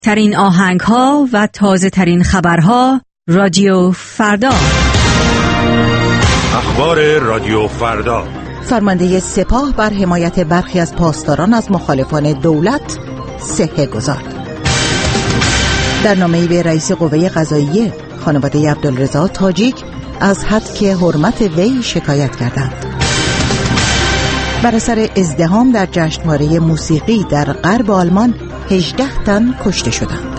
ترین آهنگ‌ها و تازه ترین خبرها رادیو فردا. اخبار رادیو فردا. فرمانده سپاه بر حمایت برخی از پاسداران از مخالفان دولت صحه گذارد. در نامه‌ای به رئیس قوه قضاییه خانواده عبدالرضا تاجیک از هتک حرمت وی شکایت کردند. بر اثر ازدحام در جشنواره موسیقی در غرب آلمان 18 تن کشته شدند.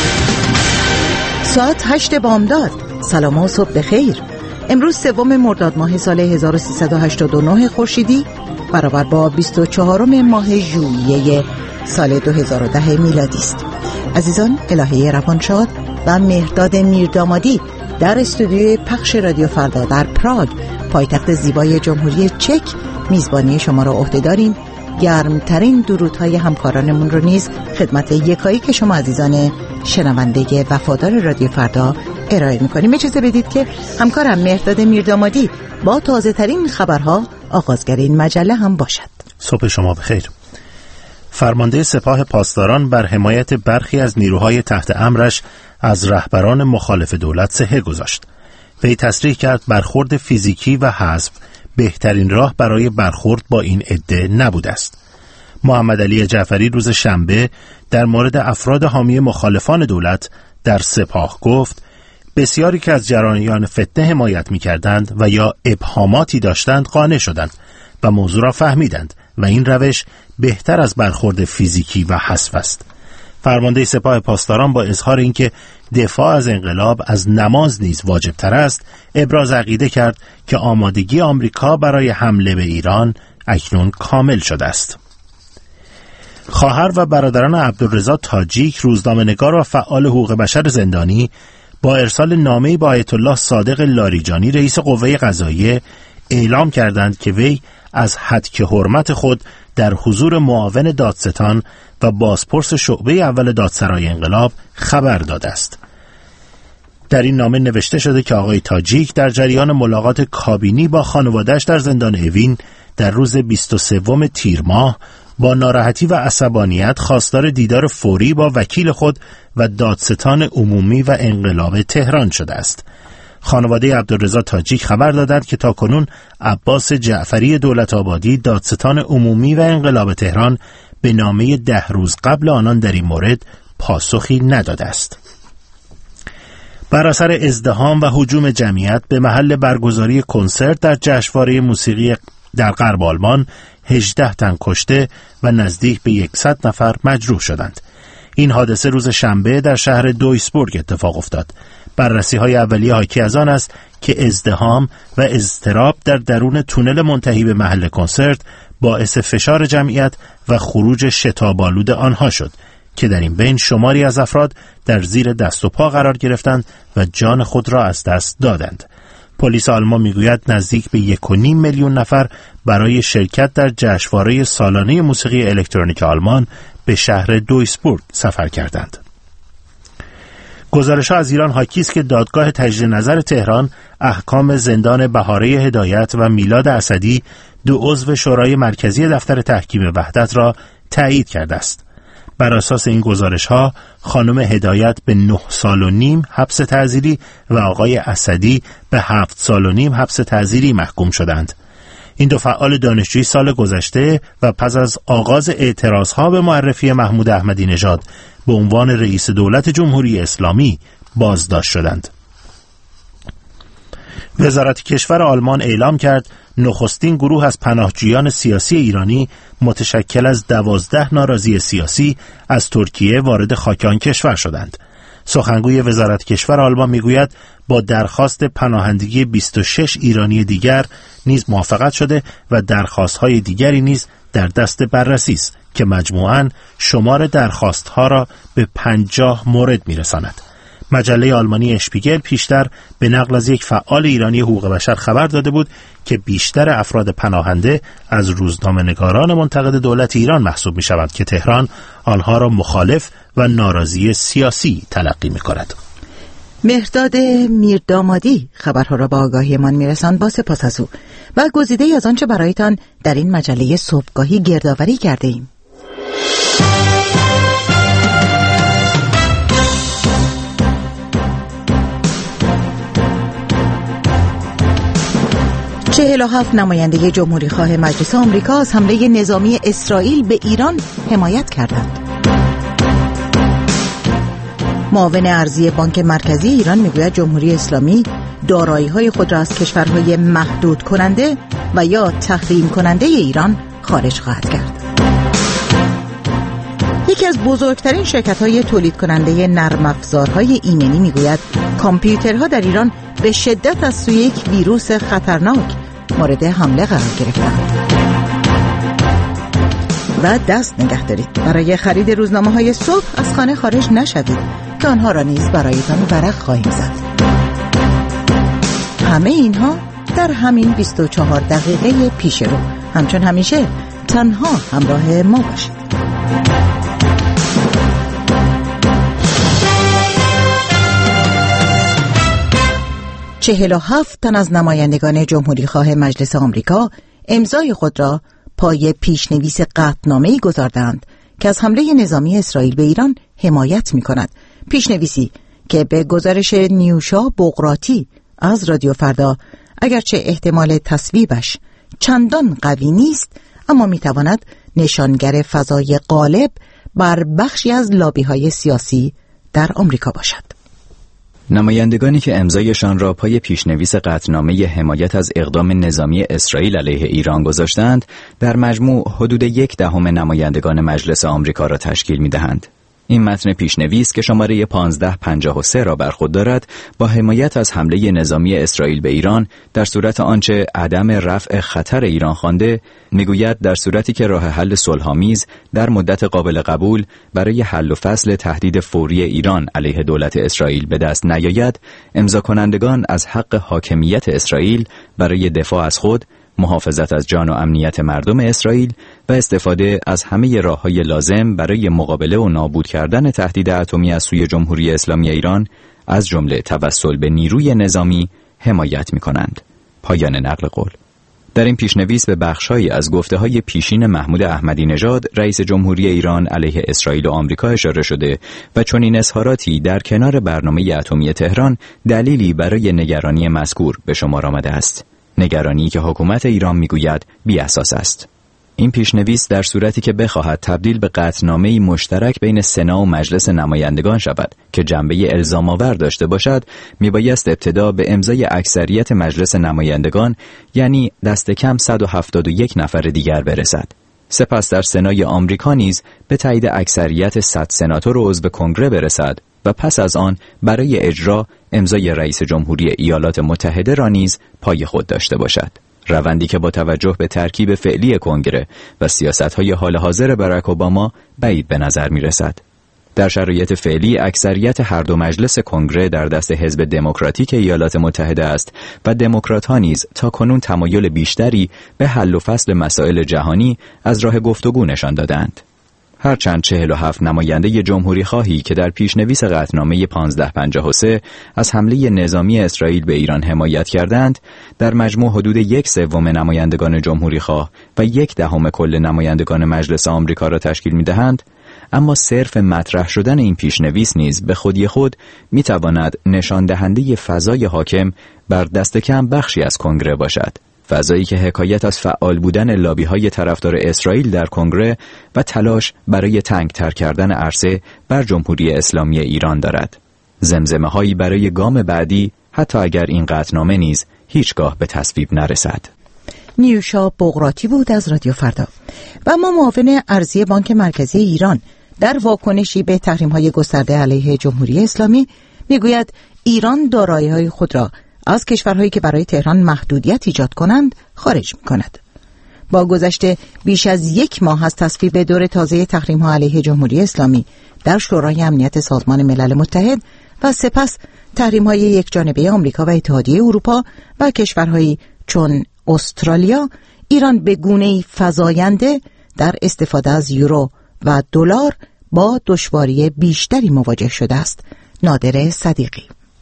ساعت 8 بامداد. سلام و صبح بخیر. امروز 3 مرداد ماه سال 1389 خورشیدی برابر با 24 ماه ژوئیه سال 2010 میلادی است. عزیزان، الهه روانشاد و مهرداد میردامادی در استودیوی پخش رادیو فردا در پراگ، پایتخت زیبای جمهوری چک، میزبانی شما را عهده داریم. گرمترین درودهای همکارانمون رو نیز خدمت یکایی که شما عزیزان شنونده وفادار رادیو فردا ارائه میکنیم. اجازه بدید که همکارم مهرداد میردامادی با تازه ترین خبرها آغازگر این مجله هم باشد. صبح شما بخیر. فرمانده سپاه پاسداران بر حمایت برخی از نیروهای تحت امرش از رهبران مخالف دولت صحه گذاشت. وی تصریح کرد برخورد فیزیکی و حذف بهترین راه برای برخورد با این عده نبوده است. محمد علی جعفری روز شنبه در مورد افراد حامی مخالفان دولت در سپاه گفت بسیاری که از جریان فتنه حمایت می‌کردند و یا ابهاماتی داشتند قانع شدند و موضوع را فهمیدند و این روش بهتر از برخورد فیزیکی و حذف است. فرمانده سپاه پاسداران با اظهار اینکه دفاع از انقلاب از نماز نیز واجب‌تر است، ابراز عقیده کرد که آمادگی آمریکا برای حمله به ایران اکنون کامل شده است. خواهر و برادران عبدالرضا تاجیک، روزنامه‌نگار و فعال حقوق بشر زندانی، با ارسال نامه‌ای به آیت الله صادق لاریجانی رئیس قوه قضاییه اعلام کردند که وی از هتک حرمت خود در حضور معاون دادستان و بازپرس شعبه اول دادسرای انقلاب خبر داده است. در این نامه نوشته شده که آقای تاجیک در جریان ملاقات کابینی با خانواده‌اش در زندان اوین در روز 23 تیر ماه با ناراحتی و عصبانیت خواستار دیدار فوری با وکیل خود و دادستان عمومی و انقلاب تهران شده است. خانواده عبدالرضا تاجیک خبر دادند که تاکنون عباس جعفری دولت آبادی دادستان عمومی و انقلاب تهران به نامه 10 روز قبل آنان در این مورد پاسخی نداده است. بر اثر ازدحام و هجوم جمعیت به محل برگزاری کنسرت در جشنواره موسیقی در غرب آلمان 18 تن کشته و نزدیک به 100 نفر مجروح شدند. این حادثه روز شنبه در شهر دویسبورگ اتفاق افتاد. بررسی‌های اولیه حاکی از آن است که ازدحام و اضطراب در درون تونل منتهی به محل کنسرت باعث فشار جمعیت و خروج شتاب‌آلود آنها شد که در این بین شماری از افراد در زیر دست و پا قرار گرفتند و جان خود را از دست دادند. پلیس آلمان میگوید نزدیک به 1.5 میلیون نفر برای شرکت در جشنواره سالانه موسیقی الکترونیک آلمان به شهر دویسبورگ سفر کردند. گزارش‌ها از ایران حاکی است که دادگاه تجدید نظر تهران احکام زندان بهاره هدایت و میلاد اسدی، 2 عضو شورای مرکزی دفتر تحکیم وحدت را تایید کرده است. بر اساس این گزارش‌ها خانم هدایت به 9 سال و نیم حبس تعزیری و آقای اسدی به 7 سال و نیم حبس تعزیری محکوم شدند. این 2 فعال دانشجویی سال گذشته و پس از آغاز اعتراضها به معرفی محمود احمدی نژاد به عنوان رئیس دولت جمهوری اسلامی بازداشت شدند. وزارت کشور آلمان اعلام کرد نخستین گروه از پناهجویان سیاسی ایرانی متشکل از 12 ناراضی سیاسی از ترکیه وارد خاک آن کشور شدند. سخنگوی وزارت کشور آلمان میگوید با درخواست پناهندگی 26 ایرانی دیگر نیز موافقت شده و درخواست‌های دیگری نیز در دست بررسی است که مجموعاً شمار درخواست‌ها را به 50 مورد می‌رساند. مجله آلمانی اشپیگل پیشتر به نقل از یک فعال ایرانی حقوق بشر خبر داده بود که بیشتر افراد پناهنده از روزنامه‌نگاران منتقد دولت ایران محسوب می‌شوند که تهران آنها را مخالف و ناراضی سیاسی تلقی می‌کند. مهرداد میردامادی خبرها را با آگاهیمان میرساند. با سپاس از او و گزیده‌ای از آنچه برایتان در این مجله صبحگاهی گردآوری کرده ایم. 47 نماینده جمهوری خواه مجلس آمریکا از حمله نظامی اسرائیل به ایران حمایت کردند. معاون ارضی بانک مرکزی ایران میگوید جمهوری اسلامی دارایی‌های خود را از کشورهای محدود کننده و یا تحریم کننده ایران خارج خواهد کرد. یکی از بزرگترین شرکت‌های تولید کننده نرم افزارهای ایمنی میگوید کامپیوترها در ایران به شدت از سوی یک ویروس خطرناک مورد حمله قرار گرفتند. و دست نگه دارید برای خرید روزنامه‌های صبح از خانه خارج نشوید که آنها را نیز برایتان ورق خواهیم زد. همه اینها در همین 24 دقیقه پیش رو. همچون همیشه تنها همراه ما باشید. 47 تن از نمایندگان جمهوری خواه مجلس آمریکا امضای خود را پای پیشنویس قطعنامه‌ای گذاردند که از حمله نظامی اسرائیل به ایران حمایت می‌کند. پیشنویسی که به گزارش نیوشا بغراتی از رادیو فردا اگرچه احتمال تصویبش چندان قوی نیست، اما می‌تواند نشانگر فضای غالب بر بخشی از لابی‌های سیاسی در آمریکا باشد. نمایندگانی که امضایشان را پای پیشنویس قطعنامه حمایت از اقدام نظامی اسرائیل علیه ایران گذاشتند، در مجموع حدود 1/10 نمایندگان مجلس آمریکا را تشکیل می‌دهند. این متن پیشنویس که شماره 1553 را بر خود دارد، با حمایت از حمله نظامی اسرائیل به ایران در صورت آنچه عدم رفع خطر ایران خوانده، میگوید در صورتی که راه حل صلح‌آمیز در مدت قابل قبول برای حل و فصل تهدید فوری ایران علیه دولت اسرائیل به دست نیاید، امضا کنندگان از حق حاکمیت اسرائیل برای دفاع از خود، محافظت از جان و امنیت مردم اسرائیل و استفاده از همه راه‌های لازم برای مقابله و نابود کردن تهدید اتمی از سوی جمهوری اسلامی ایران، از جمله توسل به نیروی نظامی، حمایت می‌کنند. پایان نقل قول. در این پیشنویس به بخش‌هایی از گفته‌های پیشین محمود احمدی نژاد رئیس جمهوری ایران علیه اسرائیل و آمریکا اشاره شده و چنین اظهاراتی در کنار برنامه اتمی تهران دلیلی برای نگرانی مذکور به شمار آمده است. نگرانی که حکومت ایران میگوید بی اساس است. این پیشنویس در صورتی که بخواهد تبدیل به قطعنامه‌ای مشترک بین سنا و مجلس نمایندگان شود که جنبه الزام‌آور داشته باشد، میبایست ابتدا به امضای اکثریت مجلس نمایندگان، یعنی دست کم 171 نفر دیگر برسد. سپس در سنای آمریکا نیز به تایید اکثریت 100 سناتور عضو کنگره برسد و پس از آن برای اجرا امضای رئیس جمهوری ایالات متحده را نیز پای خود داشته باشد. روندی که با توجه به ترکیب فعلی کنگره و سیاست‌های حال حاضر باراک اوباما بعید به نظر می‌رسد. در شرایط فعلی اکثریت هر دو مجلس کنگره در دست حزب دموکراتیک ایالات متحده است و دموکرات‌ها نیز تاکنون تمایل بیشتری به حل و فصل مسائل جهانی از راه گفتگو نشان دادند. هرچند 47 نماینده جمهوری خواهی که در پیشنویس قطعنامه 1553 از حمله نظامی اسرائیل به ایران حمایت کردند، در مجموع حدود 1/3 نمایندگان جمهوری خواه و 1/10 کل نمایندگان مجلس آمریکا را تشکیل می‌دهند، اما صرف مطرح شدن این پیشنویس نیز به خودی خود می‌تواند نشان دهنده فضای حاکم بر دست کم بخشی از کنگره باشد. فضایی که حکایت از فعال بودن لابی‌های طرفدار اسرائیل در کنگره و تلاش برای تنگ‌تر کردن عرصه بر جمهوری اسلامی ایران دارد. زمزمه‌هایی برای گام بعدی، حتی اگر این قطعنامه نیز هیچگاه به تصویب نرسد. نیوشا بغراتی بود از رادیو فردا. و اما معاون ارضی بانک مرکزی ایران در واکنشی به تحریم‌های گسترده علیه جمهوری اسلامی میگوید ایران دارایی‌های خود را از کشورهایی که برای تهران محدودیت ایجاد کنند خارج می‌کند. با گذشت بیش از 1 ماه از تصویب دور تازه تحریم‌ها علیه جمهوری اسلامی در شورای امنیت سازمان ملل متحد و سپس تحریم‌های یکجانبه آمریکا و اتحادیه اروپا و کشورهایی چون استرالیا، ایران به گونه‌ای فزاینده در استفاده از یورو و دلار با دشواری بیشتری مواجه شده است. نادر صدیقی.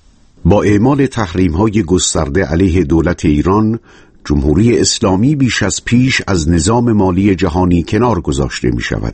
با اعمال تحریم‌های گسترده علیه دولت ایران، جمهوری اسلامی بیش از پیش از نظام مالی جهانی کنار گذاشته می شود.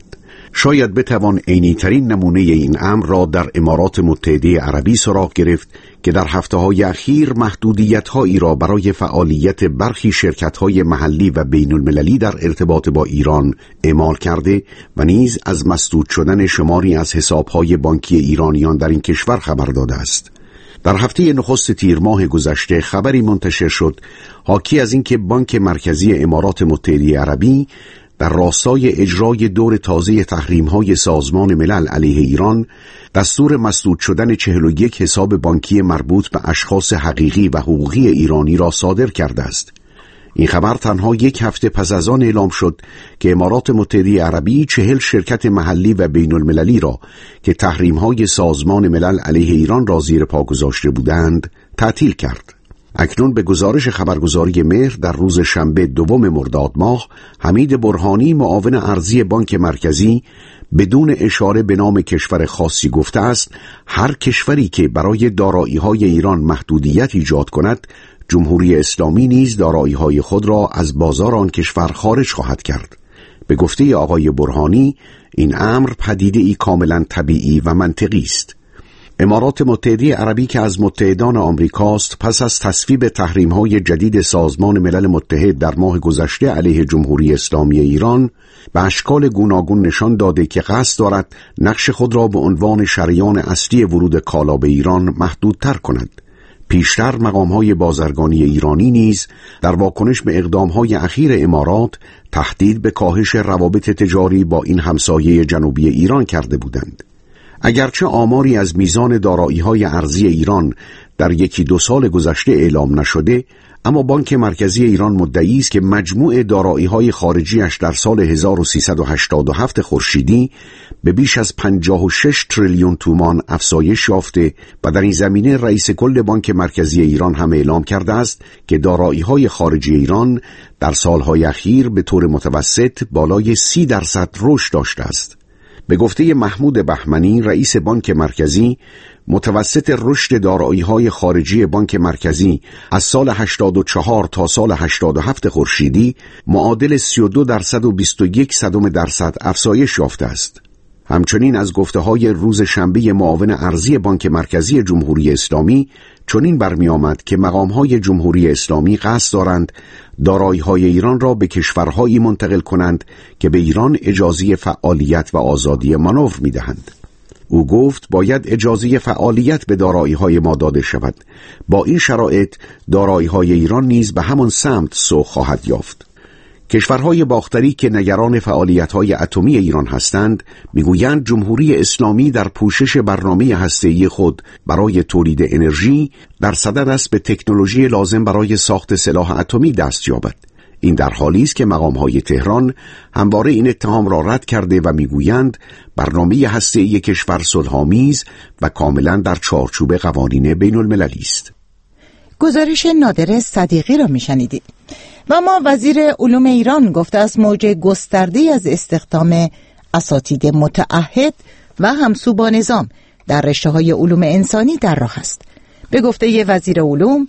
شاید بتوان عینی‌ترین نمونه این امر را در امارات متحده عربی سراغ گرفت که در هفته‌های اخیر محدودیت‌هایی را برای فعالیت برخی شرکت‌های محلی و بین‌المللی در ارتباط با ایران اعمال کرده و نیز از مسدود شدن شماری از حساب‌های بانکی ایرانیان در این کشور خبر داده است. در هفته نخست تیر ماه گذشته خبری منتشر شد حاکی از اینکه بانک مرکزی امارات متحده عربی در راستای اجرای دور تازه تحریم‌های سازمان ملل علیه ایران دستور مسدود شدن 41 حساب بانکی مربوط به اشخاص حقیقی و حقوقی ایرانی را صادر کرده است. این خبر تنها یک هفته پس از آن اعلام شد که امارات متحده عربی 40 شرکت محلی و بین المللی را که تحریم‌های سازمان ملل علیه ایران را زیر پا گذاشته بودند تعطیل کرد. اکنون به گزارش خبرگزاری مهر در روز شنبه 2 مرداد ماه، حمید برهانی معاون ارضی بانک مرکزی بدون اشاره به نام کشور خاصی گفته است هر کشوری که برای دارایی‌های ایران محدودیت ایجاد کند، جمهوری اسلامی نیز دارایی‌های خود را از بازار آن کشور خارج خواهد کرد. به گفته آقای برهانی این امر پدیده‌ای کاملا طبیعی و منطقی است. امارات متحده عربی که از متحدان آمریکاست پس از تصویب تحریم‌های جدید سازمان ملل متحد در ماه گذشته علیه جمهوری اسلامی ایران به اشکال گوناگون نشان داده که قصد دارد نقش خود را به عنوان شریان اصلی ورود کالا به ایران محدودتر کند. پیشتر مقام‌های بازرگانی ایرانی نیز در واکنش به اقدام‌های اخیر امارات تهدید به کاهش روابط تجاری با این همسایه جنوبی ایران کرده بودند. اگرچه آماری از میزان دارایی‌های ارزی ایران در 1-2 سال گذشته اعلام نشده، اما بانک مرکزی ایران مدعی است که مجموع دارایی‌های خارجیش در سال 1387 خورشیدی به بیش از 56 تریلیون تومان افزایش یافته و در این زمینه رئیس کل بانک مرکزی ایران هم اعلام کرده است که دارایی‌های خارجی ایران در سالهای اخیر به طور متوسط بالای 30% رشد داشته است. به گفته محمود بهمنی رئیس بانک مرکزی، متوسط رشد دارایی‌های خارجی بانک مرکزی از سال 84 تا سال 87 خورشیدی معادل 32.21% افزایش یافته است. همچنین از گفته‌های روز شنبه معاون ارضی بانک مرکزی جمهوری اسلامی چنین برمی‌آمد که مقام‌های جمهوری اسلامی قصد دارند دارایی‌های ایران را به کشورهایی منتقل کنند که به ایران اجازه فعالیت و آزادی مانور می‌دهند. او گفت باید اجازه فعالیت به دارایی‌های ما داده شود. با این شرایط دارایی‌های ایران نیز به همان سمت سوق خواهد یافت. کشورهای باختری که نگران فعالیت‌های اتمی ایران هستند میگویند جمهوری اسلامی در پوشش برنامه هسته‌ای خود برای تولید انرژی در صدد است به تکنولوژی لازم برای ساخت سلاح اتمی دست یابد. این در حالی است که مقام‌های تهران همواره این اتهام را رد کرده و میگویند برنامه هسته‌ای کشور صلح‌آمیز و کاملا در چارچوب قوانین بین‌المللی است. گزارش نادر صدیقی را میشنیدید. و ما وزیر علوم ایران گفته است موج گسترده‌ای از استخدام اساتید متعهد و همسو با نظام در رشته‌های علوم انسانی در راه است. به گفته وزیر علوم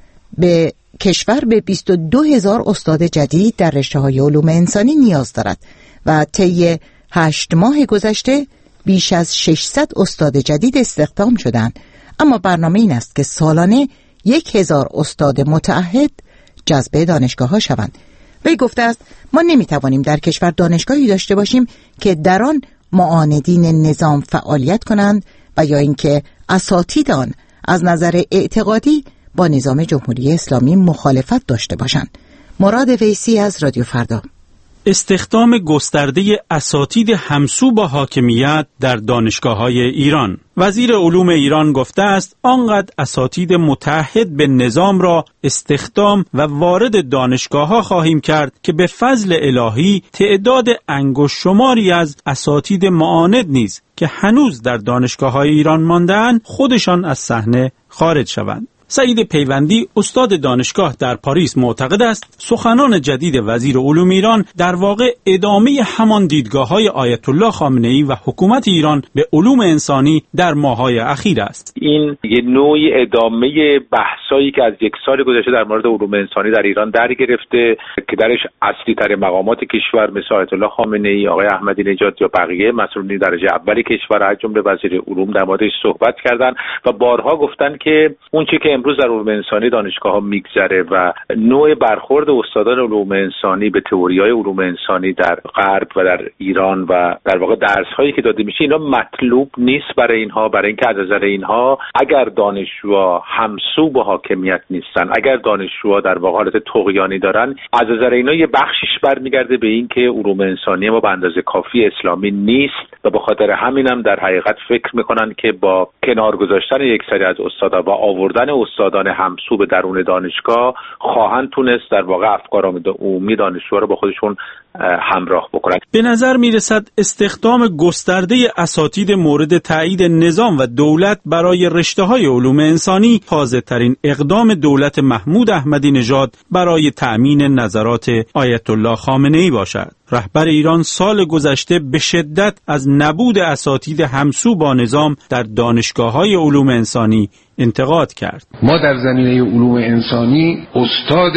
به کشور به 22,000 استاد جدید در رشته‌های علوم انسانی نیاز دارد و طی 8 ماه گذشته بیش از 600 استاد جدید استخدام شدند، اما برنامه این است که سالانه 1,000 استاد متعهد جذب دانشگاه‌ها شوند. وی گفته است ما نمی‌توانیم در کشور دانشگاهی داشته باشیم که در آن معاندین نظام فعالیت کنند و یا اینکه اساتید آن از نظر اعتقادی با نظام جمهوری اسلامی مخالفت داشته باشند. مراد ویسی از رادیو فردا. استخدام گسترده اساتید همسو با حاکمیت در دانشگاه‌های ایران. وزیر علوم ایران گفته است آنقدر اساتید متعهد به نظام را استخدام و وارد دانشگاه‌ها خواهیم کرد که به فضل الهی تعداد انگشت شماری از اساتید معاند نیز که هنوز در دانشگاه‌های ایران مانده‌اند خودشان از صحنه خارج شوند. سعید پیوندی استاد دانشگاه در پاریس معتقد است سخنان جدید وزیر علوم ایران در واقع ادامه همان دیدگاه‌های آیت الله خامنه‌ای و حکومت ایران به علوم انسانی در ماه‌های اخیر است. این یه نوعی ادامه بحثایی که از یک سال گذشته در مورد علوم انسانی در ایران در گرفته که درش اصلی تر مقامات کشور مثل آیت الله خامنه‌ای، آقای احمدی نژاد یا بقیه مسئولین درجه اولی کشور از جمله وزیر علوم در موردش صحبت کردند و بارها گفتن که اون چیزی که امروز در علوم انسانی دانشگاه‌ها میگذره و نوع برخورد استادان علوم انسانی به تئوری‌های علوم انسانی در غرب و در ایران و در واقع درس‌هایی که داده میشه اینا مطلوب نیست برای اینها، برای اینکه از نظر اینها اگر دانشجوها همسو با حاکمیت نیستن، اگر دانشجوها در واقع حالت طغیانی دارن، از نظر اینا یه بخشش برمیگرده به اینکه علوم انسانی ما به اندازه کافی اسلامی نیست و به خاطر همینم در حقیقت فکر میکنن که با کنار گذاشتن یک سری از استادا و آوردن استادان همسو به درون دانشگاه خواهند تونست در واقع افکار عمومی دانشجوها رو با خودشون همراه بکنن. به نظر میرسد استخدام گسترده اساتید مورد تایید نظام و دولت برای رشته‌های علوم انسانی تازه‌ترین اقدام دولت محمود احمدی نژاد برای تأمین نظرات آیت الله خامنه‌ای باشد. رهبر ایران سال گذشته به شدت از نبود اساتید همسو با نظام در دانشگاه‌های علوم انسانی انتقاد کرد. ما در زمینه علوم انسانی استاد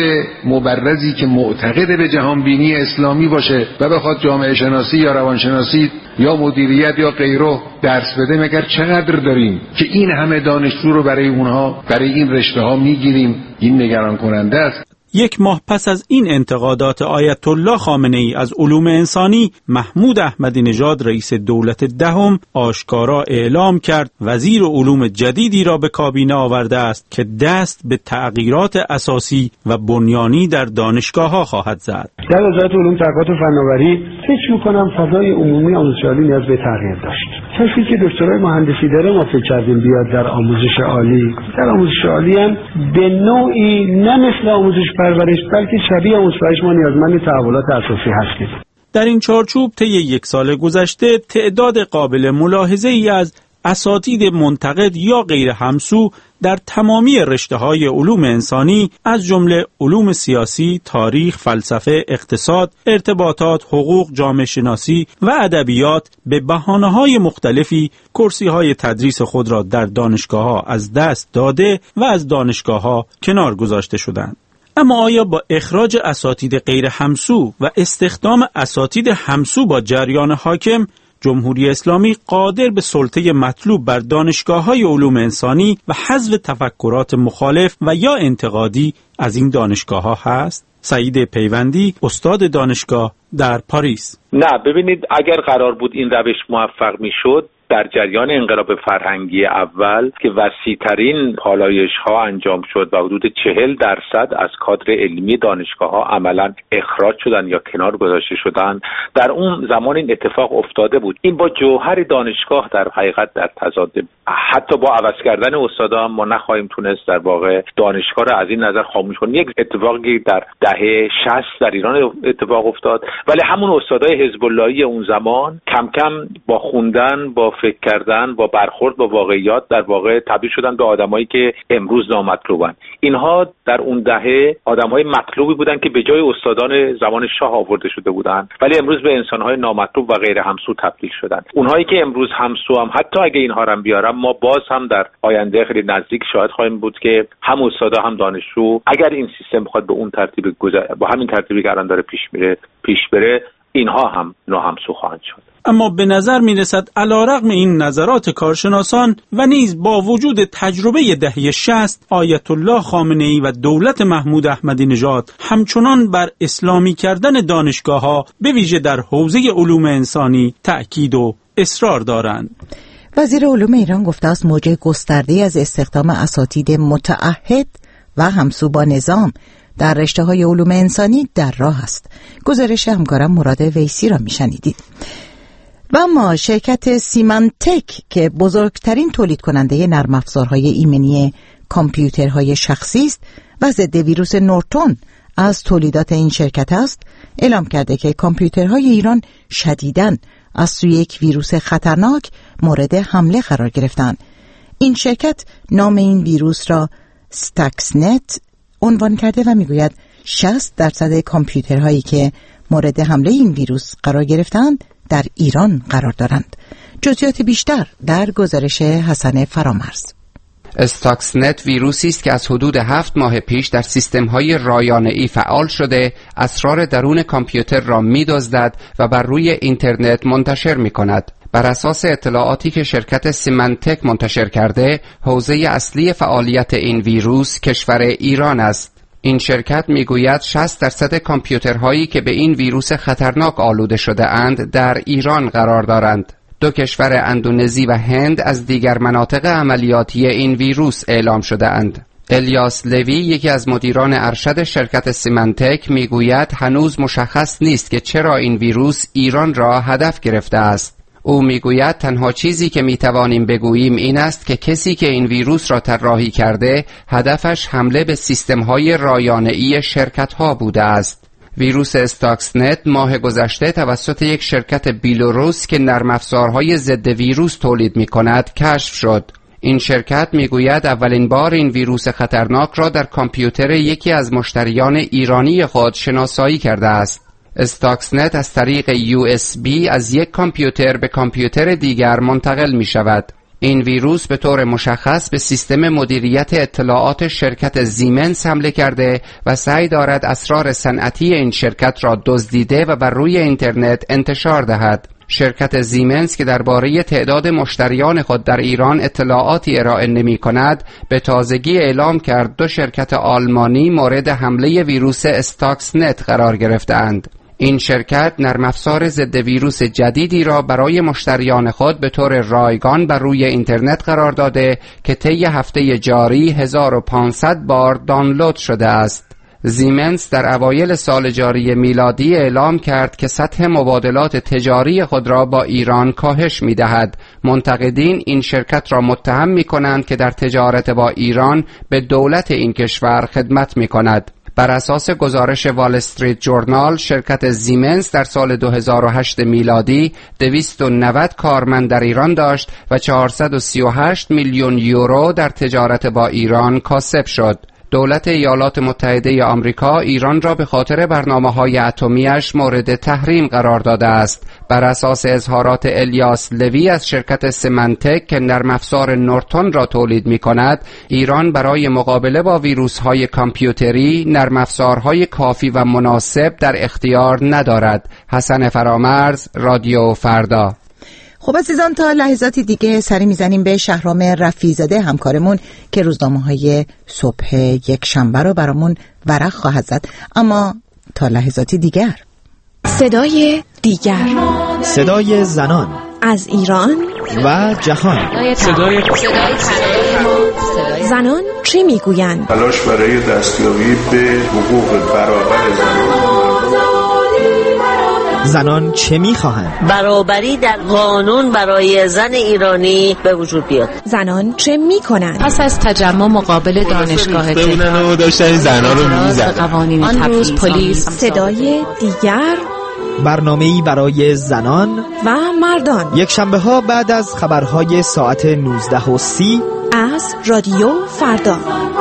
مبرزی که معتقد به جهانبینی اسلامی باشه و بخواد جامعه شناسی یا روانشناسی یا مدیریت یا غیره درس بده مگر چقدر داریم که این همه دانشجو رو برای اونها برای این رشته ها میگیریم؟ این نگران کننده است. یک ماه پس از این انتقادات آیت الله خامنه‌ای از علوم انسانی، محمود احمدی نژاد رئیس دولت دهم آشکارا اعلام کرد وزیر علوم جدیدی را به کابینه آورده است که دست به تغییرات اساسی و بنیانی در دانشگاه‌ها خواهد زد. در وزارت علوم تحقیقات و فناوری فکر می‌کنم فضای عمومی آموزش عالی نیاز به تغییر داشت. کسی که دکترای مهندسی داره ما فکر کردیم بیاد در آموزش عالی. در آموزش عالی هم به نوعی نه مثل آموزش پرورش بلکه شبیه آموزش پرورش ما نیازمند تحولات اساسی هستیم. در این چارچوب طی یک سال گذشته تعداد قابل ملاحظه‌ای از اساتید منتقد یا غیر همسو در تمامی رشته‌های علوم انسانی از جمله علوم سیاسی، تاریخ، فلسفه، اقتصاد، ارتباطات، حقوق، جامعه شناسی و ادبیات به بهانه‌های مختلفی کرسی‌های تدریس خود را در دانشگاه‌ها از دست داده و از دانشگاه‌ها کنار گذاشته شدند. اما آیا با اخراج اساتید غیر همسو و استخدام اساتید همسو با جریان حاکم جمهوری اسلامی قادر به سلطه مطلوب بر دانشگاه‌های علوم انسانی و حذف تفکرات مخالف و یا انتقادی از این دانشگاه‌ها هست؟ سعید پیوندی، استاد دانشگاه در پاریس: نه، ببینید اگر قرار بود این روش موفق میشد در جریان انقلاب فرهنگی اول که وسیع‌ترین پالایش‌ها انجام شد و حدود 40% از کادر علمی دانشگاه‌ها عملاً اخراج شدن یا کنار گذاشته شدن، در اون زمان این اتفاق افتاده بود. این با جوهر دانشگاه در حقیقت در تضاد. حتی با عوض کردن استادا ما نخواهیم تونست در واقع دانشگاه را از این نظر خاموش کنیم. یک اتفاقی در دهه 60 در ایران اتفاق افتاد، ولی همون استادای حزب اللهی اون زمان کم کم با خوندن، با فکر کردن، با برخورد با واقعیات در واقع تبدیل شدن به آدمایی که امروز نامطلوبن. اینها در اون دهه آدمای مطلوبی بودن که به جای استادان زمان شاه آورده شده بودن، ولی امروز به انسانهای نامطلوب و غیر همسو تبدیل شدن. اونهایی که امروز همسو هم حتی اگه اینها رو بیارم ما باز هم در آینده خیلی نزدیک شاهد خواهیم بود که هم استادا هم دانشجو اگر این سیستم بخواد به اون ترتیب با همین ترتیبی که الان داره پیش بره اینها هم ناهمسو خواهند شد. اما به نظر می رسد علیرغم این نظرات کارشناسان و نیز با وجود تجربه دهه 60 آیت الله خامنه‌ای و دولت محمود احمدی نژاد همچنان بر اسلامی کردن دانشگاه‌ها به ویژه در حوزه علوم انسانی تأکید و اصرار دارند. وزیر علوم ایران گفته است موج گسترده‌ای از استخدام اساتید متعهد و همسو با نظام در رشته‌های علوم انسانی در راه است. گزارش همکارم مراد ویسی را میشنیدید. و اما شرکت سیمانتک که بزرگترین تولید کننده نرم افزارهای ایمنی کامپیوترهای شخصی است و ضد ویروس نورتون از تولیدات این شرکت است، اعلام کرده که کامپیوترهای ایران شدیداً از سوی یک ویروس خطرناک مورد حمله قرار گرفتند. این شرکت نام این ویروس را استاکسنت عنوان کرده و میگوید 60% کامپیوترهایی که مورد حمله این ویروس قرار گرفتند در ایران قرار دارند. جزئیات بیشتر در گزارش حسن فرامرز. استاکسنت ویروسی است که از حدود 7 ماه پیش در سیستم‌های رایانه‌ای فعال شده، اسرار درون کامپیوتر را می‌دزدد و بر روی اینترنت منتشر می‌کند. بر اساس اطلاعاتی که شرکت سیمنتک منتشر کرده، حوزه اصلی فعالیت این ویروس کشور ایران است. این شرکت میگوید 60% کامپیوترهایی که به این ویروس خطرناک آلوده شده اند در ایران قرار دارند. 2 کشور اندونزی و هند از دیگر مناطق عملیاتی این ویروس اعلام شده اند. الیاس لوی، یکی از مدیران ارشد شرکت سیمنتک، میگوید هنوز مشخص نیست که چرا این ویروس ایران را هدف گرفته است. او میگوید تنها چیزی که میتوانیم بگوییم این است که کسی که این ویروس را طراحی کرده هدفش حمله به سیستم‌های رایانه‌ای شرکت‌ها بوده است. ویروس استاکسنت ماه گذشته توسط یک شرکت بیلاروس که نرم افزارهای ضد ویروس تولید می‌کند کشف شد. این شرکت میگوید اولین بار این ویروس خطرناک را در کامپیوتر یکی از مشتریان ایرانی خود شناسایی کرده است. استاکسنت از طریق USB از یک کامپیوتر به کامپیوتر دیگر منتقل می شود. این ویروس به طور مشخص به سیستم مدیریت اطلاعات شرکت زیمنس حمله کرده و سعی دارد اسرار صنعتی این شرکت را دزدیده و بر روی اینترنت انتشار دهد. شرکت زیمنس که درباره تعداد مشتریان خود در ایران اطلاعاتی ارائه نمی کند، به تازگی اعلام کرد 2 شرکت آلمانی مورد حمله ویروس استاکسنت قرار گرفتند. این شرکت نرم افزار ضد ویروس جدیدی را برای مشتریان خود به طور رایگان بر روی اینترنت قرار داده که طی هفته جاری 1500 بار دانلود شده است. زیمنس در اوایل سال جاری میلادی اعلام کرد که سطح مبادلات تجاری خود را با ایران کاهش می‌دهد. منتقدین این شرکت را متهم می‌کنند که در تجارت با ایران به دولت این کشور خدمت می‌کند. بر اساس گزارش وال استریت جورنال، شرکت زیمنس در سال 2008 میلادی 290 کارمند در ایران داشت و 438 میلیون یورو در تجارت با ایران کاسب شد. دولت ایالات متحده آمریکا ایران را به خاطر برنامه‌های اتمی‌اش مورد تحریم قرار داده است. بر اساس اظهارات الیاس لوی از شرکت سیمنتک که نرم افزار نورتون را تولید می‌کند، ایران برای مقابله با ویروس‌های کامپیوتری نرم افزارهای کافی و مناسب در اختیار ندارد. حسن فرامرز، رادیو فردا. خب عزیزان، تا لحظاتی دیگه سری میزنیم به شهرام رفیع‌زاده همکارمون که روزنامه‌های صبح یک شنبه رو برامون ورق خواهد زد. اما تا لحظاتی دیگر صدای دیگر، صدای زنان از ایران و جهان، صدای زنان چه میگویند؟ تلاش برای دستیابی به حقوق برابر زنان چه میخواهند؟ برابری در قانون برای زن ایرانی به وجود بیاد. زنان چه میکنند؟ پس از تجمع مقابل دانشگاه تهران داشتن زنان رو میزدن. قوانین تبعیض پلیس. صدای دیگر، برنامه‌ای برای زنان و مردان، یک شنبه ها بعد از خبرهای ساعت 19:30 از رادیو فردا.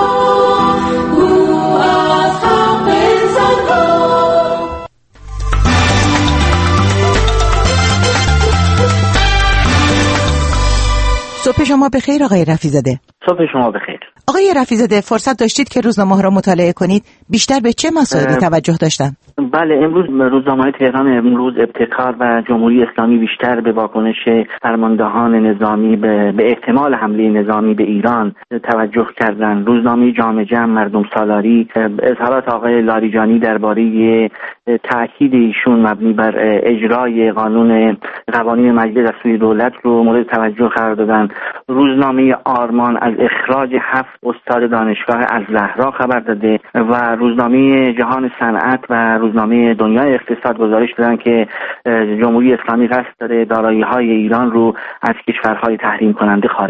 صبح شما بخیر آقای رفیع‌زاده. صبح شما بخیر. آقای رفیع‌زاده، فرصت داشتید که روزنامه‌ها را مطالعه کنید. بیشتر به چه مسائلی توجه داشتن؟ بله، امروز روزنامه‌های تهران امروز ابتکار و جمهوری اسلامی بیشتر به واکنش فرماندهان نظامی به احتمال حمله نظامی به ایران توجه کردند. روزنامه جامعه جمع مردم سالاری اظهارات آقای لاریجانی درباره تأکید ایشون مبنی بر اجرای قوانین مجلس از سوی دولت رو مورد توجه قرار دادن. روزنامه آرمان از اخراج 7 استاد دانشگاه الزهرا خبر داده و روزنامه جهان صنعت و روزنامه دنیای اقتصاد گزارش دادن که جمهوری اسلامی قصد داره دارایی‌های ایران رو از کشورهای تحریم کننده خارج کنه.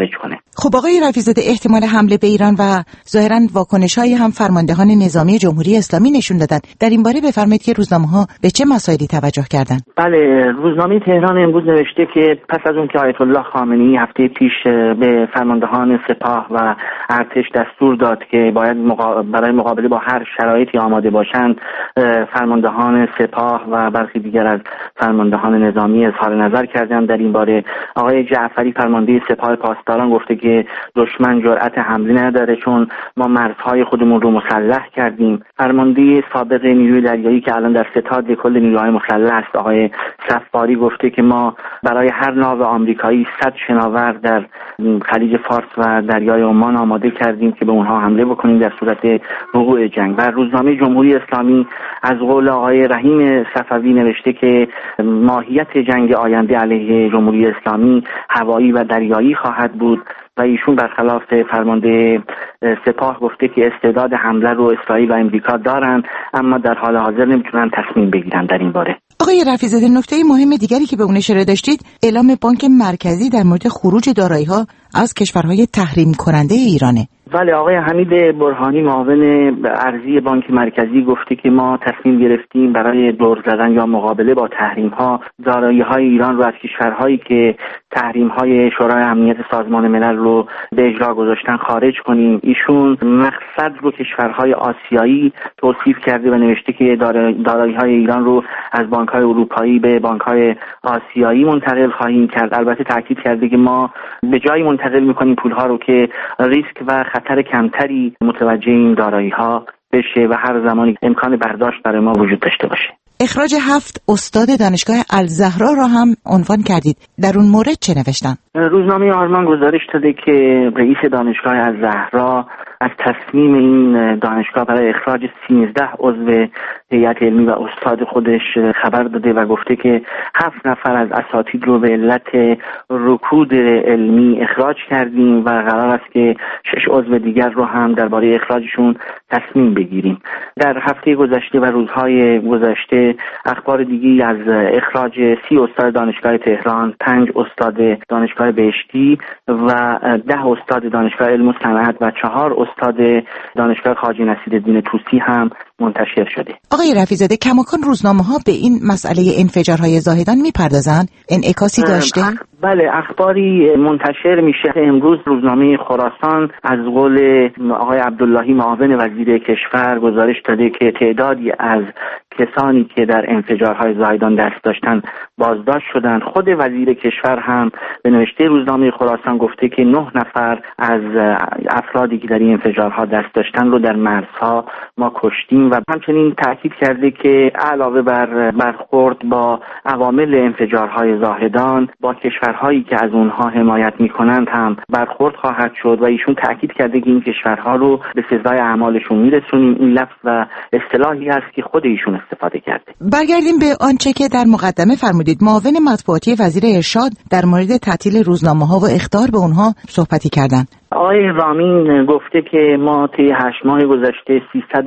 خب آقای رفیع‌زاده، احتمال حمله به ایران و ظاهراً واکنش‌هایی هم فرماندهان نظامی جمهوری اسلامی نشون دادن. در این باره بفرمایید که روزنامه‌ها به چه مسائلی توجه کردند؟ بله، روزنامه تهران امروز نوشته که پس از اون که آیت الله خامنه‌ای هفته پیش به فرماندهان سپاه و ارتش دستور داد که باید برای مقابله با هر شرایطی آماده باشند، فرماندهان سپاه و برخی دیگر از فرماندهان نظامی اظهار نظر کردند در این باره. آقای جعفری فرمانده سپاه پاسداران گفته که دشمن جرأت حمله نداره چون ما مرزهای خودمون رو مسلح کردیم. فرمانده سابق نیروی دریایی که الان در ستاد کل نیروهای مسلح است، آقای صفاری، گفته که ما برای هر ناو آمریکایی 100 شناور در خلیج فارس و دریای عمان آماده کردیم که به اونها حمله بکنیم در صورت وقوع جنگ. و روزنامه جمهوری اسلامی از قول آقای رحیم صفوی نوشته که ماهیت جنگ آینده علیه جمهوری اسلامی هوایی و دریایی خواهد بود و ایشون برخلاف فرمانده سپاه گفته که استعداد حمله رو اسرائیل و امریکا دارن، اما در حال حاضر نمیتونن تصمیم بگیرن در این باره. آقای رفیع‌زاده، نکته مهم دیگری که به اون اشاره داشتید اعلام بانک مرکزی در مورد خروج دارایی‌ها از کشورهای تحریم کننده ایرانه. بله، آقای حمید برهانی معاون ارضی بانک مرکزی گفته که ما تصمیم گرفتیم برای دور زدن یا مقابله با تحریم‌ها دارایی‌های ایران رو از کشورهایی که تحریم‌های شورای امنیت سازمان ملل رو به اجرا گذاشتن خارج کنیم. ایشون مقصد رو کشورهای آسیایی توصیف کرده و نوشته که دارایی‌های ایران رو از بانک‌های اروپایی به بانک‌های آسیایی منتقل خواهیم کرد. البته تاکید کرده که ما به جایی منتقل می‌کنیم پول‌ها رو که ریسک و خطر کمتری متوجه این دارایی‌ها بشه و هر زمانی امکان برداشت برای ما وجود داشته باشه. اخراج 7 استاد دانشگاه الزهرا را هم عنوان کردید. در اون مورد چه نوشتن؟ روزنامه آرمان گزارش داده که رئیس دانشگاه الزهرا از تصمیم این دانشگاه برای اخراج 13 عضو هیئت علمی و استاد خودش خبر داده و گفته که 7 نفر از اساتید رو به علت رکود علمی اخراج کردیم و قرار است که 6 عضو دیگر رو هم درباره اخراجشون تصمیم بگیریم. در هفته گذشته و روزهای گذشته اخبار دیگی از اخراج 30 استاد دانشگاه تهران، 5 استاد دانشگاه بهشتی و 10 استاد دانشگاه علم و صنعت و 4 استاد دانشگاه خواجه نصیرالدین طوسی هم منتشر شده. آقای رفیع‌زاده، کماکان روزنامه‌ها به این مسئله انفجارهای زاهدان میپردازن؟ انعکاسی داشته؟ بله، اخباری منتشر میشه. امروز روزنامه خراسان از قول آقای عبداللهی معاون وزیر کشور گزارش داده که تعدادی از کسانی که در انفجارهای زاهدان دست داشتن بازداشت شدند. خود وزیر کشور هم به نوشته روزنامه خراسان گفته که 9 نفر از افرادی که در این انفجارها دست داشتن رو در مرزها ما کشتیم و همچنین تاکید کرده که علاوه بر برخورد با عوامل انفجارهای زاهدان با کشورهایی که از اونها حمایت میکنند هم برخورد خواهد شد و ایشون تاکید کرده که این کشورها رو به سزای اعمالشون میرسونیم. این لفظ و اصطلاحی است که خود ایشون استفاده کرده. برگردیم به آنچه که در مقدمه فرمودید. معاون مطبوعاتی وزیر ارشاد در مورد تعطیل روزنامه‌ها و اخطار به اونها صحبتی کردند. آقای رامین گفته که ما طی 8 ماه گذشته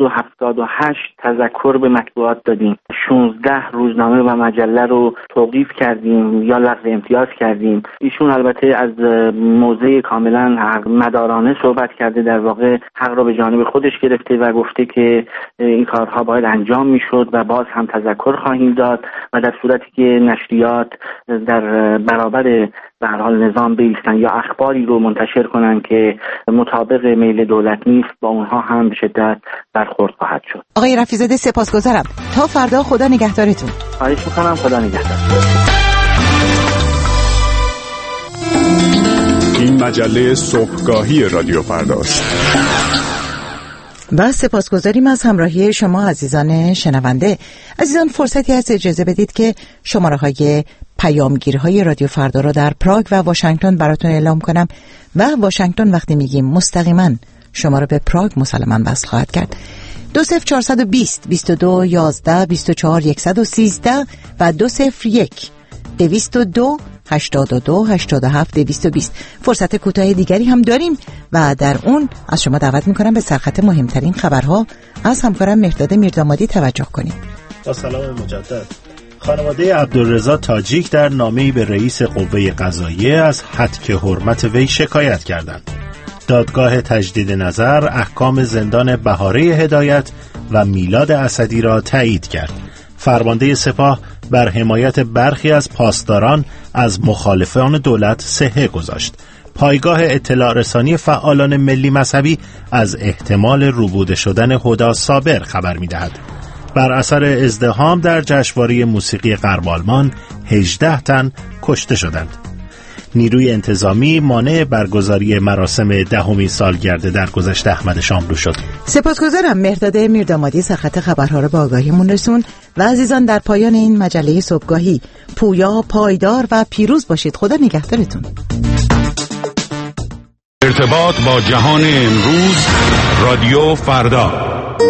378 تذکر به مطبوعات دادیم، 16 روزنامه و مجله رو توقیف کردیم یا لغو امتیاز کردیم. ایشون البته از موضع کاملا مدارانه صحبت کرده، در واقع حق رو به جانب خودش گرفته و گفته که این کارها باید انجام میشد و باز هم تذکر خواهیم داد و در صورتی که نشریات در برابر به هر حال نظام بایستن یا اخباری رو منتشر کنن که مطابق میل دولت نیست، با اونها هم به شدت برخورد خواهد شد. آقای رفیع‌زاده سپاسگزارم. تا فردا خدا نگهدارتون. خواهش می‌کنم. خدا نگهدار. این مجله صبحگاهی رادیو فرداست. و سپاسگزاریم از همراهی شما عزیزان شنونده. عزیزان، فرصتی هست اجازه بدید که شماره‌های پیامگیرهای رادیو فردا را در پراگ و واشنگتن براتون اعلام کنم. و واشنگتن وقتی میگیم مستقیما شما را به پراگ مسلماً وصل خواهد کرد. 20420 22 11 24 113 و 201 202 82 87 220. فرصت کوتاه دیگری هم داریم و در اون از شما دعوت میکنم به سرخط مهمترین خبرها از همکارم مهرداد میردامادی توجه کنید. با سلام مجدد. خانواده عبدالرضا تاجیک در نامه‌ای به رئیس قوه قضاییه از هتک حرمت وی شکایت کردند. دادگاه تجدید نظر احکام زندان بهاره هدایت و میلاد اسدی را تایید کرد. فرمانده سپاه بر حمایت برخی از پاسداران از مخالفان دولت صحه گذاشت. پایگاه اطلاع رسانی فعالان ملی مذهبی از احتمال روبوده شدن هدی صابر خبر می‌دهد. بر اثر ازدحام در جشنواره موسیقی غرب آلمان 18 تن کشته شدند. نیروی انتظامی مانع برگزاری مراسم 10مین سالگرد درگذشت احمد شاملو شد. سپاسگزارم. مهرداد میردامادی سرخط خبرها را به آگاهیمون رسون. و عزیزان، در پایان این مجله صبحگاهی پویا، پایدار و پیروز باشید. خدا نگهدارتون. ارتباط با جهان امروز، رادیو فردا.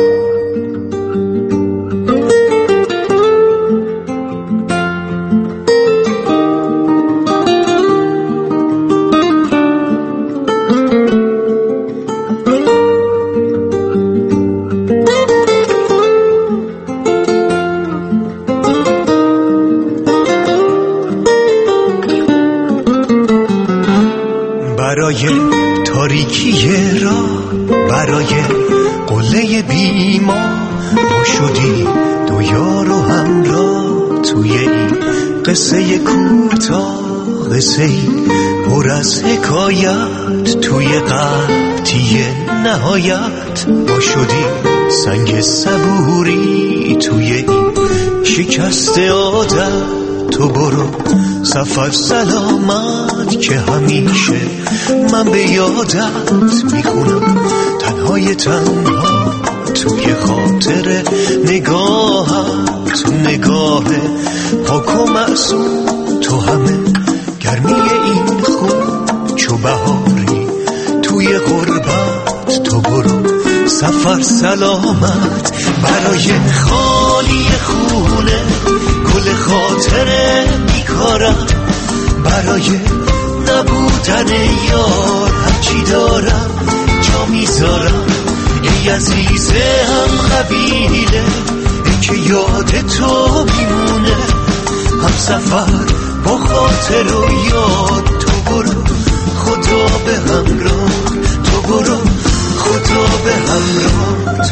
برای تاریکی راه، برای قله بیما ما شدی دو یار و همراه توی این قصه کوتاه، قصه ای پر از حکایت توی قحطی نهایت. ما شدی سنگ صبوری توی این شکست عادت. تو برو سفر سلامت که همیشه من به یادت میخونم، تنهای تنها توی خاطر نگاهم، تو نگاه پاک و معصوم، تو همه گرمی این خون چو بهاری توی غربت. تو برو سفر سلامت برای خالی خونه گل خاطر بیکارم، برای نبودن یار هرچی دارم جا میذارم. ای عزیز هم قبیله ای که یاد تو میمونه، هم سفر با خاطر و یاد. تو برو خدا به همراه، تو برو خدا به همراه.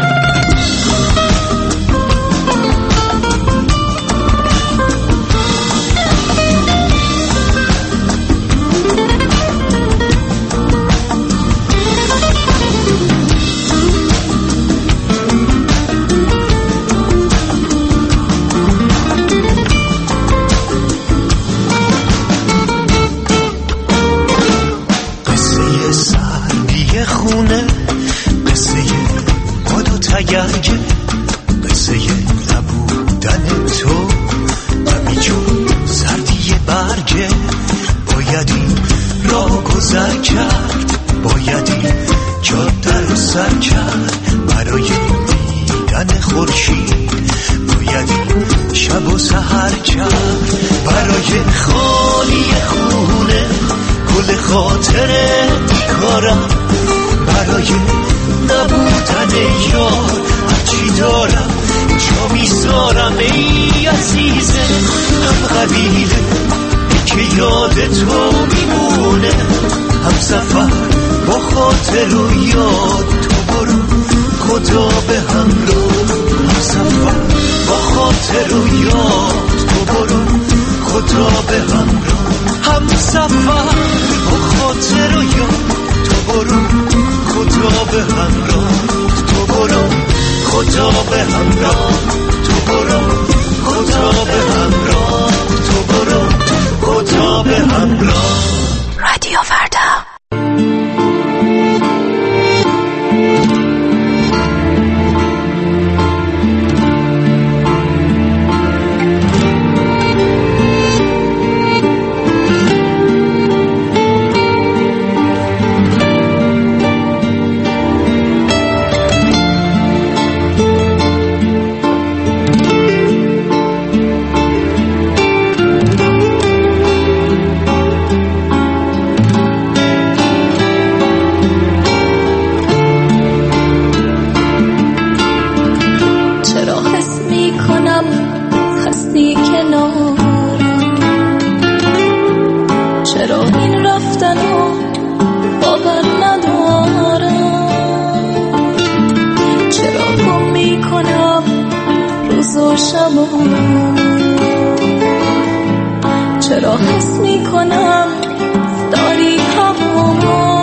قصه نبودن تو همیچون سردی برگه، بایدی راه گذر کرد، بایدی جاده رو سر کرد. برای دیدن خورشید بایدی شب و سحر کرد، برای خالی خونه گل خاطر بیکارم، برای نبودن یار هرچی دارم جا میذارم. ای عزیزه هم قبیله که یاد تو میمونه، هم سفر با خاطر و یاد. تو برو خدا به همراه، هم سفر با خاطر و یاد. تو برو خدا به همراه، هم سفر با خاطر و یاد. تو برو خدا به همراه، تو برو خدا به همراه، تو برو خدا به همراه، تو برو خدا به همراه. رادیو فردا. باشم و چرا حس میکنم داری همو،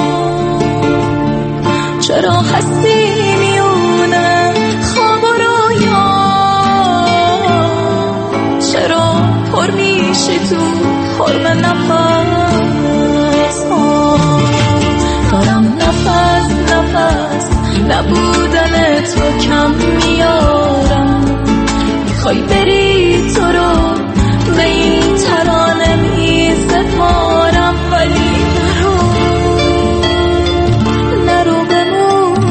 چرا هستی میونه خواب و رویا، چرا پر میشی تو حرم نفس، دارم نفس نبودن تو کم میارم، میخوای بری تو رو به این ترانه میسپارم، ولی نرو بمون،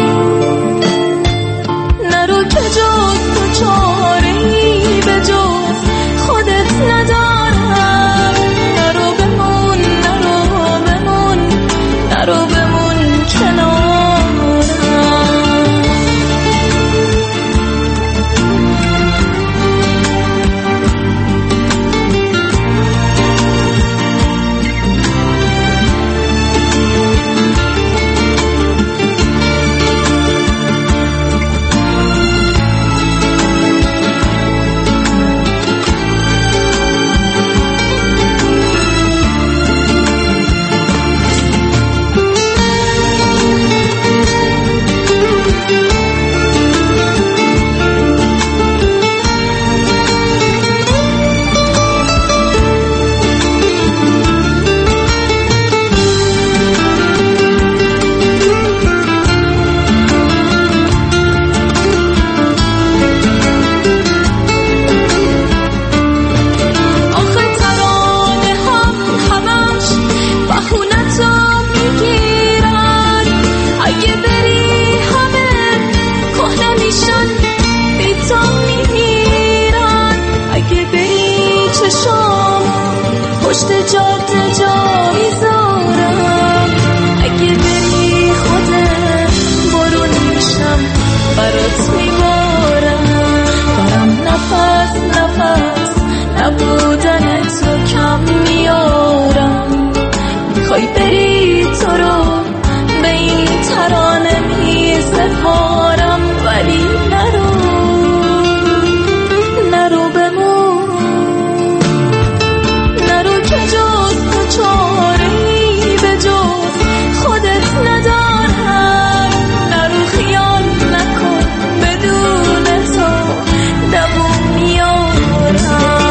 نرو که جز تو چاره‌ای به جز خودت ندارم، نرو بمون کنارم. پشت جاده جا میذارم، اگه بری خودت برون میشم برات میبارم، دارم نفس نبودن تو کم میارم، میخوای بری تو رو به این ترانه میسپارم، ولی نرو چاره‌ای به جز خودت ندارم، نرو خیال نکن بدون تو دووم میارم.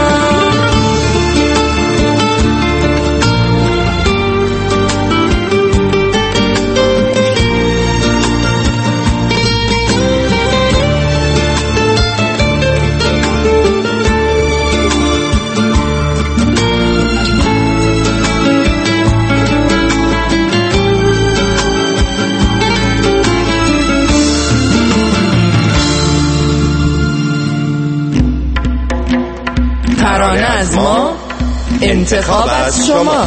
ترانه از ما، انتخاب از شما.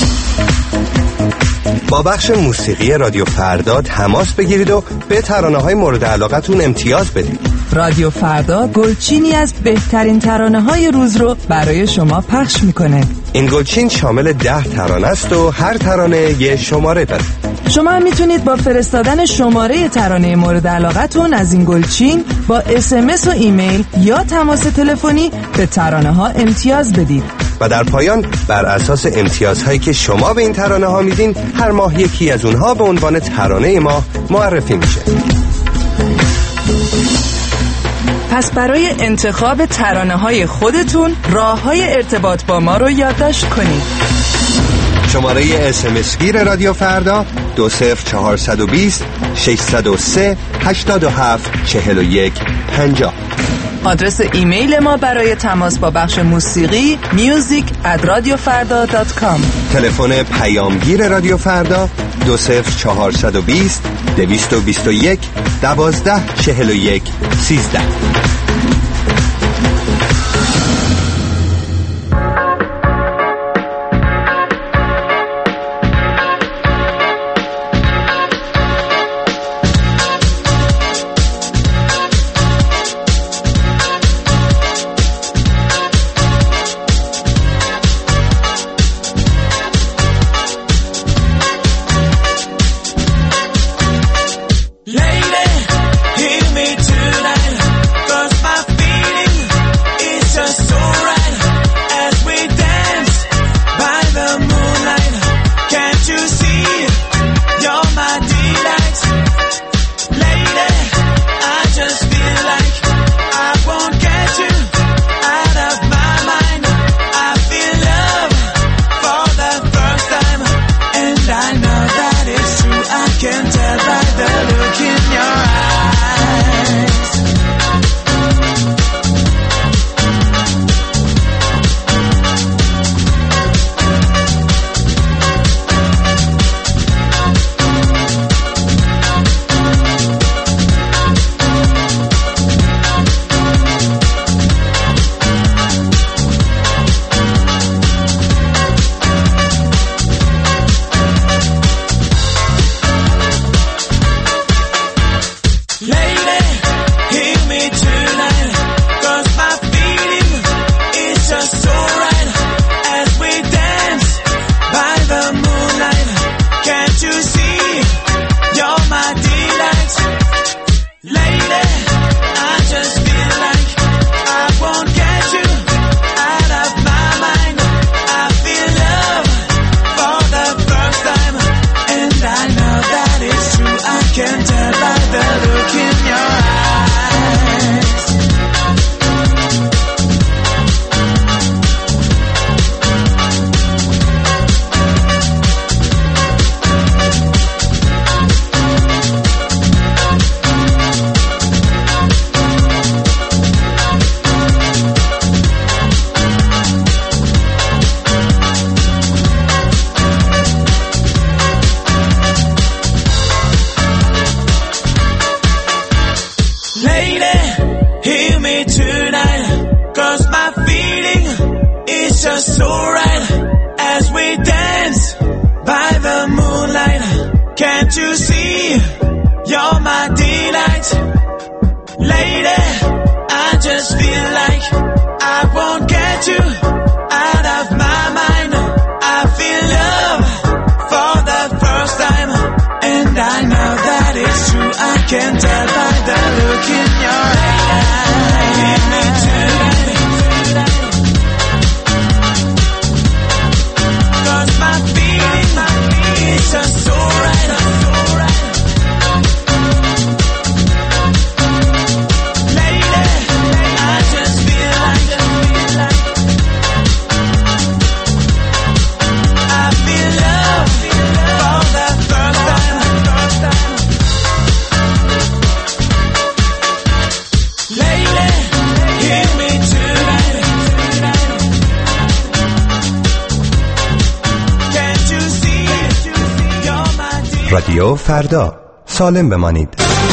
با بخش موسیقی رادیو فردا تماس بگیرید و به ترانه‌های مورد علاقتون امتیاز بدید. رادیو فردا گلچینی از بهترین ترانه‌های روز رو برای شما پخش میکنه. این گلچین شامل 10 ترانه است و هر ترانه یه شماره داره. شما هم میتونید با فرستادن شماره ترانه مورد علاقتون از این گلچین با SMS و ایمیل یا تماس تلفنی به ترانه ها امتیاز بدید. و در پایان بر اساس امتیازهایی که شما به این ترانه ها میدین هر ماه یکی از اونها به عنوان ترانه ما معرفی میشه. پس برای انتخاب ترانه های خودتون راه های ارتباط با ما رو یادداشت کنید. شماره SMS گیر رادیو فردا 20420 603 87 41 50. آدرس ایمیل ما برای تماس با بخش موسیقی music@radiofarda.com. تلفن پیامگیر رادیو فردا 20420 221 12 41 13. Lady, hear me tonight, 'cause just so right as we dance by the moonlight. Can't you see you're my delight? Lady, I just feel like I won't get you out of my mind. I feel love for the first time, and I know that it's true. I can tell by the look in your eye. Give me tonight, 'cause my feeling is just so right, so right. Lady, I just feel like I feel love for the first time. Lady, hear me tonight. Can't you see you're my dear? رادیو فردا، سالم بمانید.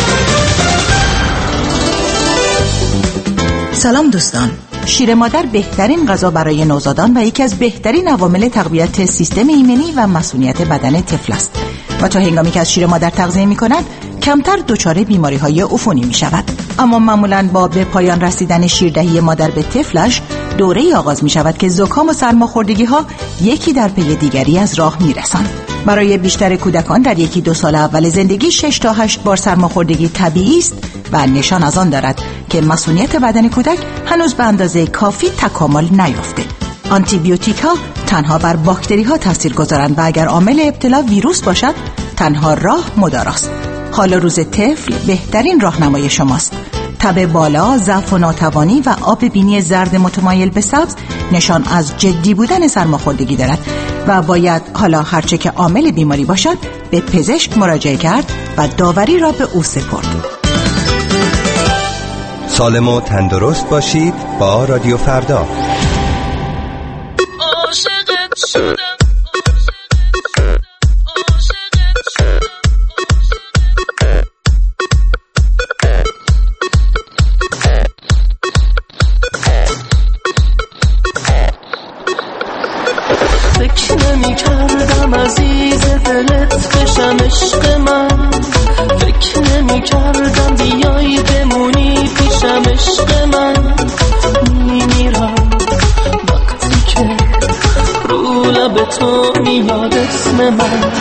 سلام دوستان. شیر مادر بهترین غذا برای نوزادان و یکی از بهترین عوامل تقویت سیستم ایمنی و مسئولیت بدن طفل است و تا هنگامی که از شیر مادر تغذیه می‌کنند کمتر دچار بیماری‌های عفونی می‌شود. اما معمولاً با به پایان رسیدن شیردهی مادر به طفلش دوره‌ای آغاز می‌شود که زکام و سرماخوردگی‌ها یکی در پی دیگری از راه می‌رسند. برای بیشتر کودکان در 1-2 سال اول زندگی 6 تا 8 بار سرماخوردگی طبیعی است و نشان از آن دارد که مسئولیت بدن کودک هنوز به اندازه کافی تکامل نیافته. آنتی بیوتیک ها تنها بر باکتری ها تاثیر گذارند و اگر عامل ابتلا ویروس باشد تنها راه مداراست. حال روز طفل بهترین راهنمای شماست. تب بالا، ضعف و ناتوانی و آب بینی زرد متمایل به سبز نشان از جدی بودن سرماخوردگی دارد و باید حالا هرچه که عامل بیماری باشد به پزشک مراجعه کرد و داوری را به او سپرد. سالم و تندرست باشید با رادیو فردا. عاشقت شدم. فکر نمی کردم عزیز دلت بشم عشق من. فکر نمی کردم بیایی بمونی پیشم عشق من. میمیرم وقتی که رو لب تو میاد اسم من.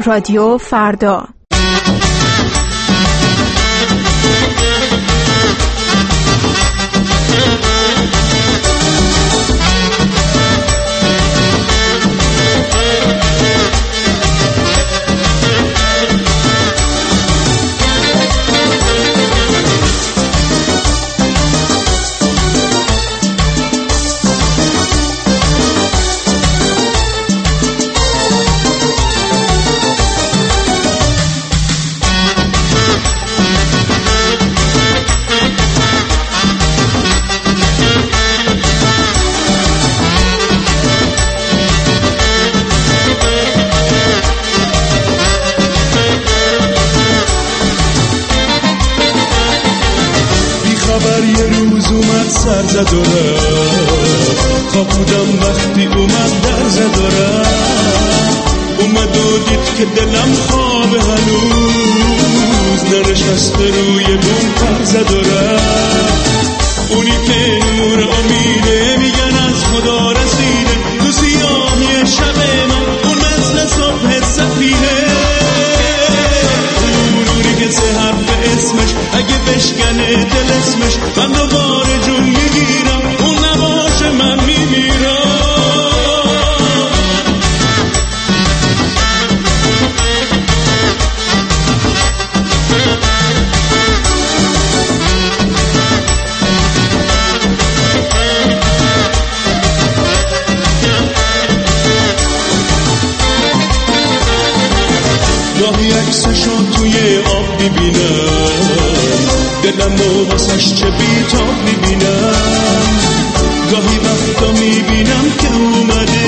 رادیو فردا. سر زد و رفت، خواب بودم وقتی اومد در زد و رفت، اومد و دید که دلم خوابه هنوز، ننشسته روی بوم پر زد و رفت. اونی که نور امیده میگن از خدا رسیده، تو سیاهی شب من اون مثل صبح سفیده، اونی که سه حرف اسمش اگه بشکنه دل اسمش، من دوباره جون میگیرم، اون نباشه من میمیرم. گاهی عکسشو توی آب میبینم، دلمو واسش چه بیتاب میبینم، گاهی وقتا میبینم که اومده،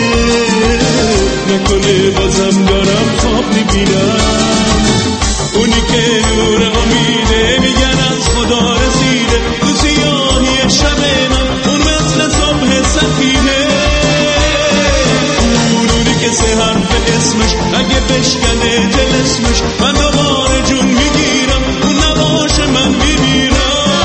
نکنه بازم دارم خواب میبینم. اونی که نور امیده میگن از خدا رسیده، تو سیاهی شب من اون مثل صبح سفیده، اونی که سه حرف اسمش اگه بشکنه دل اسمش، من دوباره جون میگیرم، اون نباشه من میمیرم.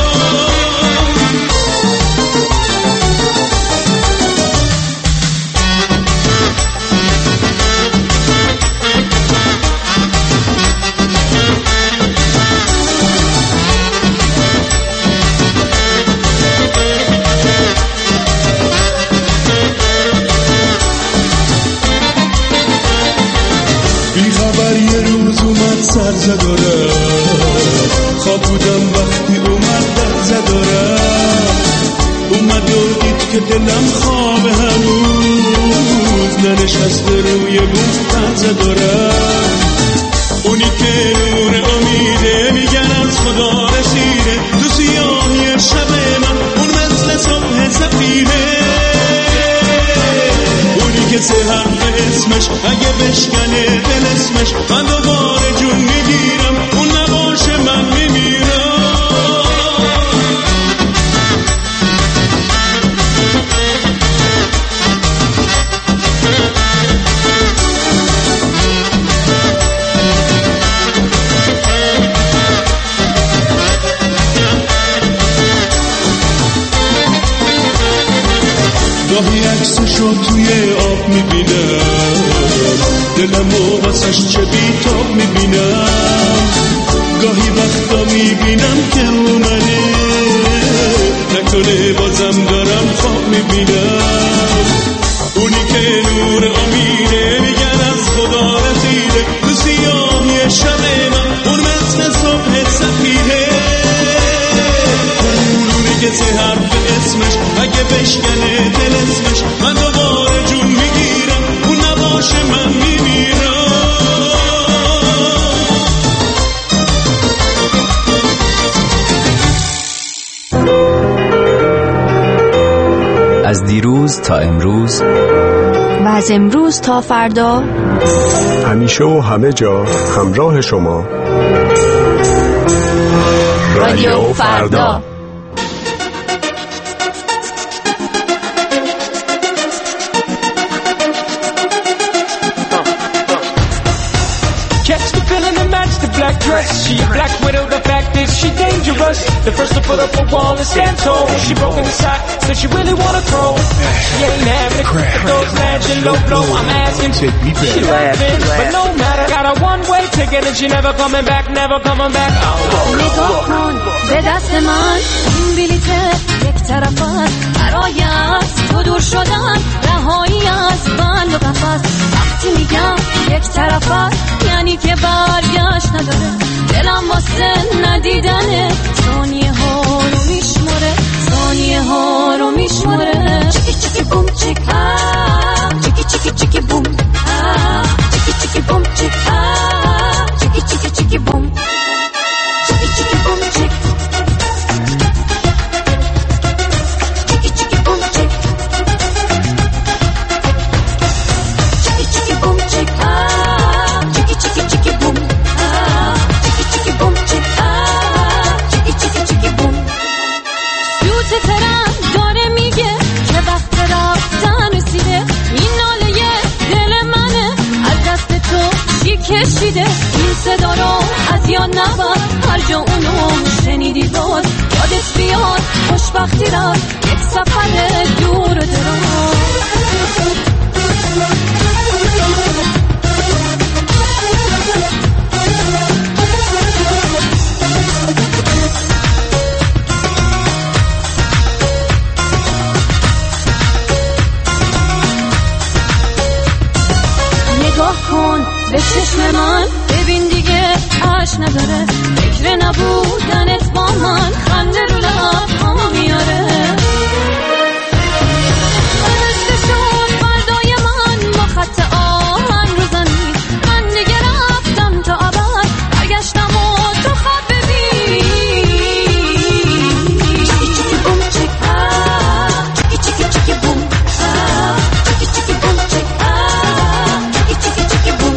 سر زد و رفت، خواب بودم وقتی اومد در زد و رفت، اومد و دید که دلم خوابه هنوز، ننشسته روی بوم پر زد و رفت. اونی که نور امیده میگن از خدا رسیده، تو سیاهی شب من اون مثل صبح سفیده، اونی که سه حرف اسمش اگه بشکنه دل اسمش، من دوباره جون میگیرم، اون نباشه من میمیرم. گاهی عکسشو توی آب میبینم، دلمو واسش چه بیتاب میبینم، گاهی وقتا میبینم که اومده، نکنه بازم دارم خواب میبینم. اونی که نور امیده میگن از خدا رسیده، تو سیاهی شب من اون مثل صبح سفیده، اونی که سه حرف اسمش اگه بشکنه دل اسمش، من دوباره جون میگیرم، اون نباشه من میمیرم. از دیروز تا امروز و از امروز تا فردا، همیشه و همه جا همراه شما، رادیو فردا. dress. She a black widow, the fact is she dangerous. The first to put up a wall and stand tall. She broke in the side, said she really wanna throw. She ain't having it, but those lads in low blow. I'm asking, she laughing, but no matter. Got a one-way ticket and she never coming back, never coming back. نگاه کن به دست من، این بلیت یک طرف است. برای از تو دور شدن، رهایی از بند و قفس. وقتی میگم یک طرف است یعنی که برگشت نداره. دلم واسه ندیدنه، ثانیه ها رو میشماره، ثانیه ها رو میشماره. چیکی چیکی بوم چیک چیکی چیکی چیکی بوم چیکی چیکی بوم چیک چیکی چیکی چیکی بوم چیکی چیکی بوم چیک چیکی چیکی بوم چیک چیکی چیکی بوم چیک چیکی چیکی چیکی بوم چیکی چیکی بوم چیک چیکی چیکی چیکی بوم. سوت ترم داره میگه که وقت رفتن رسیده. این ناله دل منه از دست تو چی کشیده. این صدا رو از یاد نبر، هر جا اونو شنیدی باز یادت بیاد. خوشبختی رفت یک سفر دور و دراز. نگاه کن به چشم من، ببین دیگه عشق نداره. فکر نبودنت با من خنده رو لب‌هامو میاره. فرشته شد فردای من با خط آهن رو زمین. من دیگه رفتم تا ابد، برگشتم و تو خواب ببین. چیکی چیکی بوم چیک چیکی چیکی چیکی بوم چیکی چیکی بوم چیک چیکی چیکی چیکی بوم.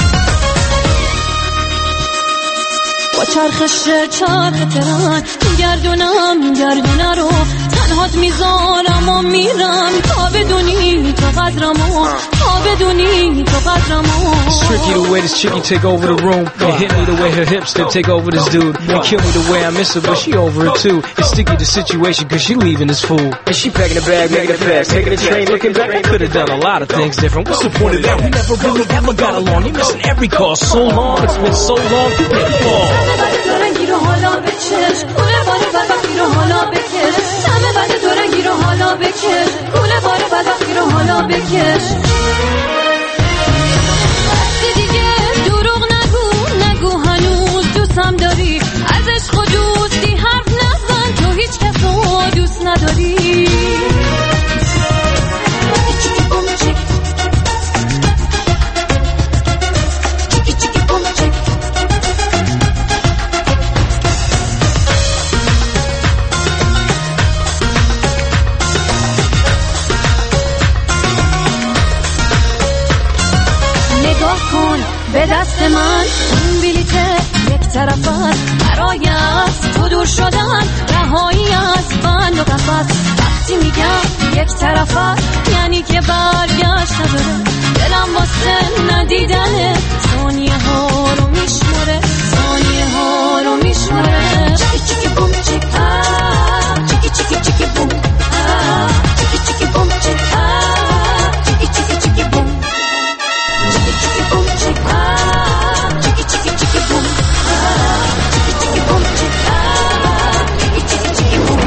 با چرخش ترن گردونم گردونه رو تنهات میذارم و میرم تا بدونی تو قدرمو، تا بدونی تو قدرمو. It's tricky the way this chickie take over the room. It hit me the way her hips that take over this dude. And kill me the way I miss her, but she over it too. It's sticky the situation cause she leaving this fool. And she packing the bag, making it fast, taking the train, looking back. I could've done a lot of things different. What's the point of that? We never really ever got along. You're missing every call so long. It's been so long. You didn't fall. رو حالا بکش، کوله باره بدبختی رو حالا بکش. همه بده دورنگی رو حالا بکش، کوله باره بدبختی رو حالا بکش. وقتی دیگه دروغ نگو، نگو هنوز دوستم داری. از عشق و دوستی حرف نزن، تو هیچ کس رو دوست نداری. چیکی بوم چیک چیکی چیکی بوم چیک. نگاه کن به دست من، این بلیت یک طرف است. برای از تو دور شدن، رهایی از بند و قفس. وقتی میگم یک طرف است یعنی که برگشت نداره. دلم واسه ندیدنه، ثانیه ها رو میشماره، ثانیه ها رو میشماره. چیکی چیکی بوم چیک چیکی چیکی چیکی بوم چیکی چیکی بوم چیک چیکی چیکی چیکی بوم چیکی چیکی بوم چیک چیکی چیکی چیکی بوم چیکی چیکی بوم چیک چیکی چیکی چیکی بوم.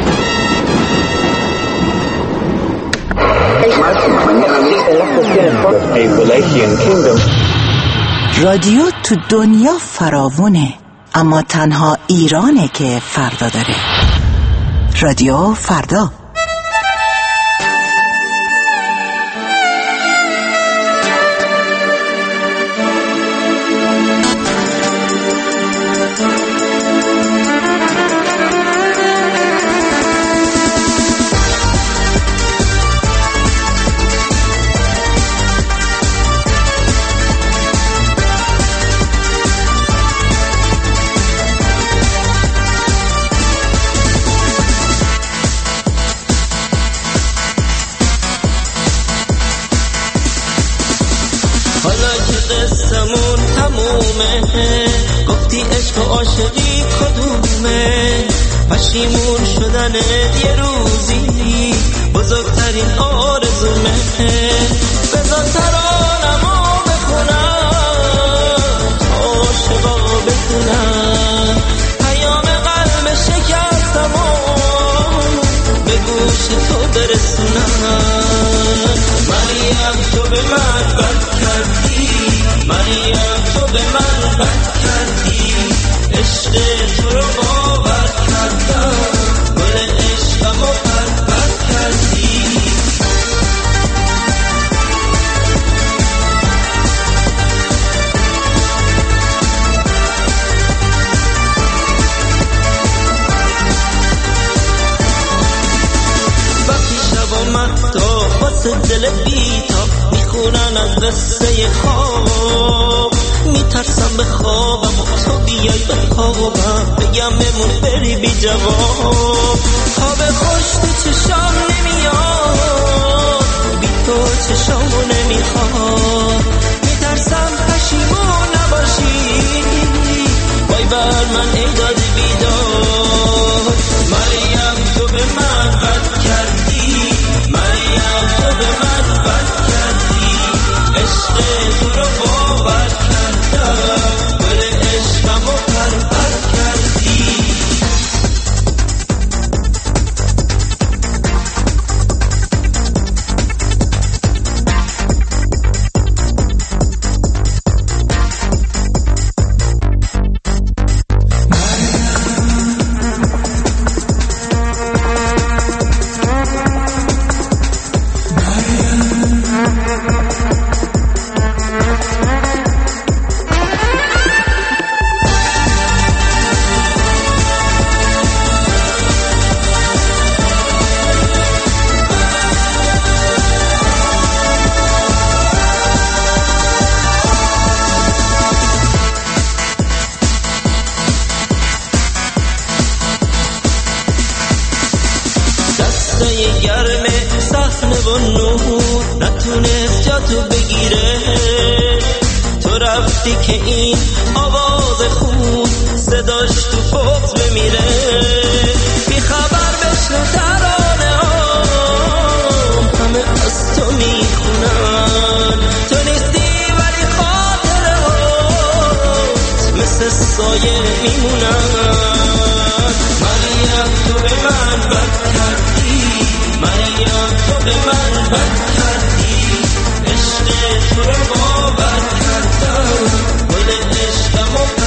رادیو تو دنیا فراوونه، اما تنها ایرانه که فردا داره. رادیو فردا. گفتی عشق و عاشقی کدومه، پشیمون شدن یه روزی بزرگترین آرزومه. بذار ترانمو بخونم عاشقا بدونم، پیام قلب شکستمو به گوش تو برسونم. مریم تو به من بد کردی، مریم تو به من بد کردی، عشق تو رو باور کردم، گل عشقمو پرپر کردی. وقتی شب آمد واسه دل بیتا میخونن از قصه خواب، میترسم به خوابم و تو بیای به خوابم، بگم بمون بری بی جواب. خواب خوش تو چشام نمیاد، بی تو چشامو نمیخواد، میترسم پشیمون نباشی، وای بر من ای داد بیداد. مریم تو به من بد کردی، مریم تو به من بد کردی، عشق تو رو باور کردم، گل عشقمو پرپر کردی. گرم صحنه و نور نتونست جا تو بگیره، تو رفتی که این آواز خون صداش تو بغض بمیره. بی خبر بشنو ترانه همه از تو میخونن، تو نیستی ولی خاطره هات مثل سایه میمونن. مریم تو به من بد کردی، مریم تو به من بد کردی، عشق تو رو باور کردم، گل عشقمو